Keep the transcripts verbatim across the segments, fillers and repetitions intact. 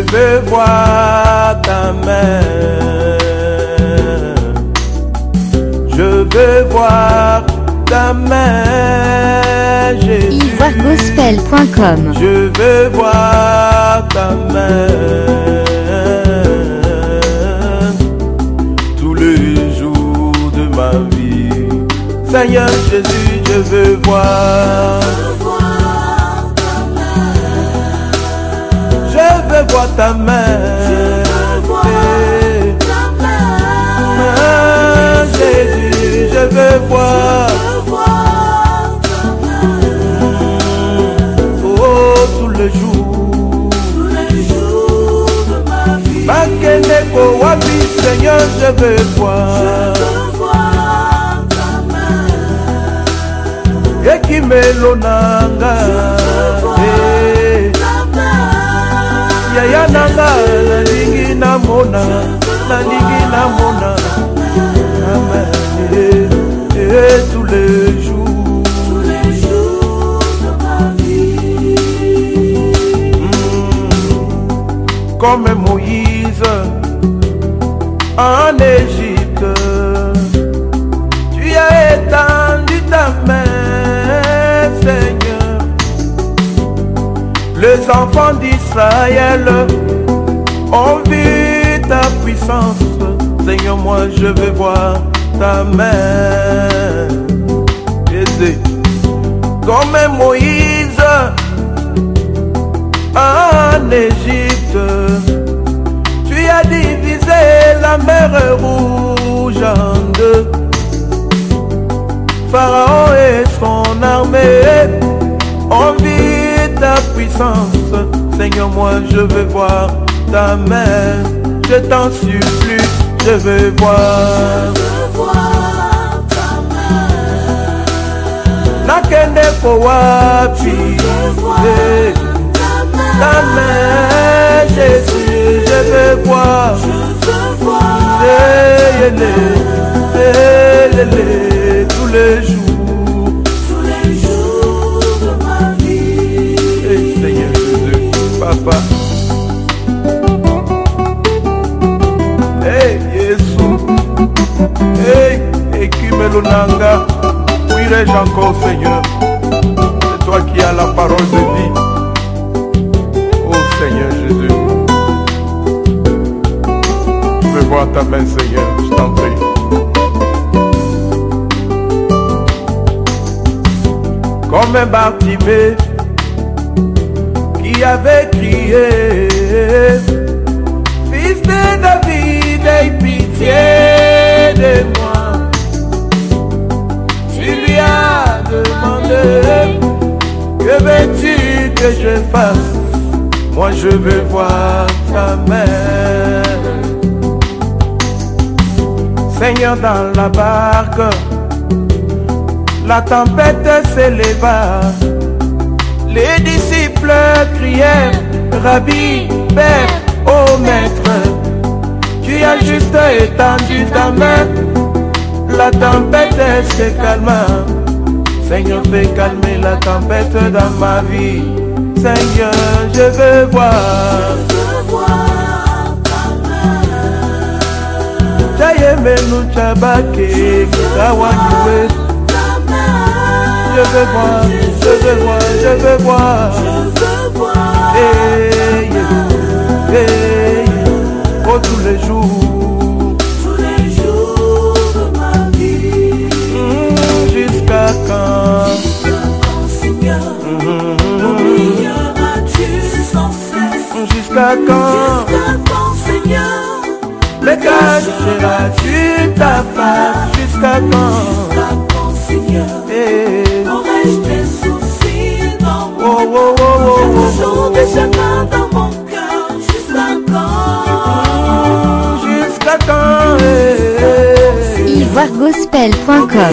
veux voir ta main. Je veux voir ta main, Jésus. ivoire gospel point com. Je veux voir ta main tous les jours de ma vie. Seigneur Jésus, je veux voir. Je veux voir ta main. Jésus, je veux voir. Oh, tous les jours, tous les jours de ma vie. Makeneko wabi, Seigneur, je veux voir. Je veux voir ta main. Ekimelo nanga. Je veux voir ta main. Yaya nanga, nalingi namona, nalingi namona. Et tous les jours, tous les jours de ma vie. Mmh. Comme Moïse en Égypte, tu as étendu ta main, Seigneur. Les enfants d'Israël ont vu ta puissance. Seigneur, moi je veux voir ta main. Comme Moïse en Égypte, tu as divisé la mer rouge en deux. Pharaon et son armée ont vu ta puissance. Seigneur, moi je veux voir ta main. Je t'en supplie, je veux voir. Je veux voir ta main. Nakende ko wapi. Je veux voir ta main. Ta main, Jésus, je veux voir. Je veux voir. Les, les, les, les, tous les jours. Tous les jours de ma vie. Hey, Seigneur Jésus, Papa. Hey, Ekimelo Nanga, où irai-je encore, Seigneur? C'est toi qui as la parole de vie. Oh Seigneur Jésus, je veux voir ta main, Seigneur, je t'en prie. Comme un Bartimée qui avait crié, Fils de David, aie pitié de moi. Tu lui as demandé, que veux-tu que je fasse? Moi je veux voir ta main. Seigneur, dans la barque, la tempête s'éleva. Les disciples crièrent, Rabbi, Père, ô Maître, tu as juste étendu ta main, la tempête se calma. Seigneur, fais calmer la tempête dans ma vie. Seigneur, je veux voir. Je veux voir ta main. Jayemenu chabake, kitawanywe. Je veux voir, je veux voir, je veux voir. Je veux voir. Hey, yeah, hey. Oh, tous les jours, tous les jours de ma vie. Mmh, jusqu'à quand? Jusqu'à quand, Seigneur? Mmh, m'oublieras-tu sans cesse? Jusqu'à quand? Jusqu'à quand, Seigneur? Me cacheras-tu ta face? Jusqu'à quand? Jusqu'à quand, Seigneur? Hey. Aurais-je des soucis dans mon oh, oh, oh, oh, oh, toujours des chagrins dans mon cœur? Jusqu'à quand? Jusqu'à quand? ivoire gospel point com.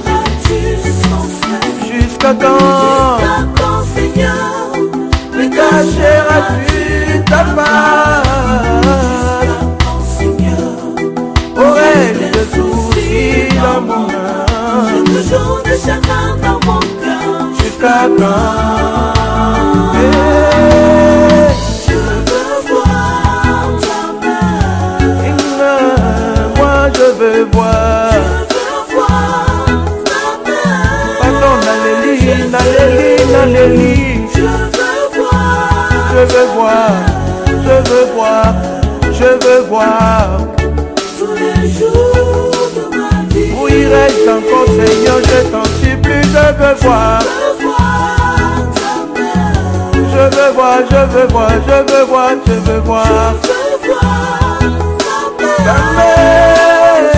Jusqu'à quand? Jusqu'à quand, Seigneur? Me cacheras-tu ta face? Aurais-je des soucis dans mon âme? J'ai toujours des chagrins dans mon cœur. Jusqu'à quand? Hey, je veux voir je veux voir, je veux voir, je veux voir. Tous les jours de ma vie. Où irais-je encore, Seigneur, je t'en supplie, je veux voir. Je veux voir ta main. Je veux voir, je veux voir, je veux voir, je veux voir. Je veux voir ta Ta main. main.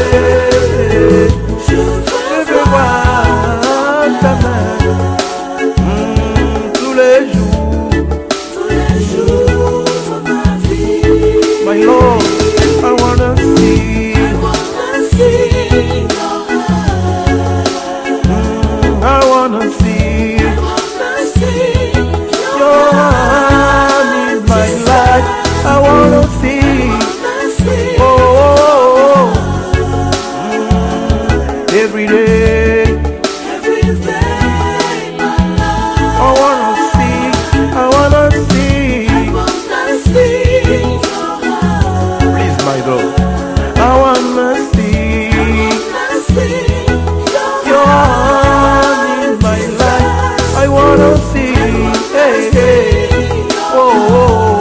Je Je veux voir ta main. Mm, tous les jours, tous les jours de ma vie. my Lord, I wanna see. I wanna see your hand. Mm, I wanna see I wanna see your hand in my life. I wanna see. Oh, oh, oh. Mm, every day. every day, my life. I wanna see. I wanna see. I wanna see your hand. Please, my Lord. I wanna see I see your hand in my life. I wanna see. Hey, hey. Oh, oh, oh.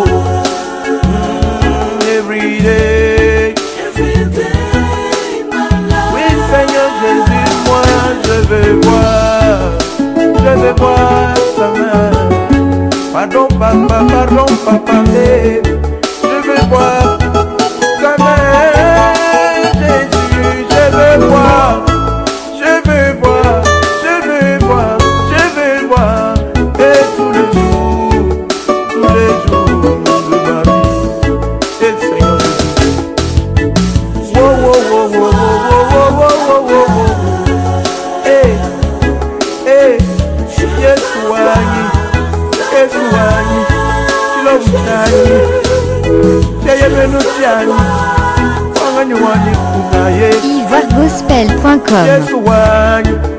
Mm, every day. every day, my life. Oui, Seigneur Jésus, moi je veux voir, je veux voir ta main. Pardon, papa, pardon, papa, eh, je veux voir ta main, Jésus, je veux voir, je veux voir, je veux voir, je veux voir, et tous les jours, tous les jours de ma vie, et Seigneur Jésus. Wow, wow, wow, wow, wow, wow, wow, wow, wow, wow. Hey, hey, Yesu wanyi, Yesu wanyi, Shiloh chanyi, Cheye menu chanyi, Wanganyi wanyi kunaye, ivoire gospel point com. Yesu wanyi.